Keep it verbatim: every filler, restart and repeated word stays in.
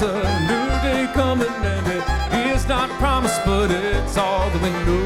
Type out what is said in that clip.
a new day coming, and it is not promised, but it's all that we know.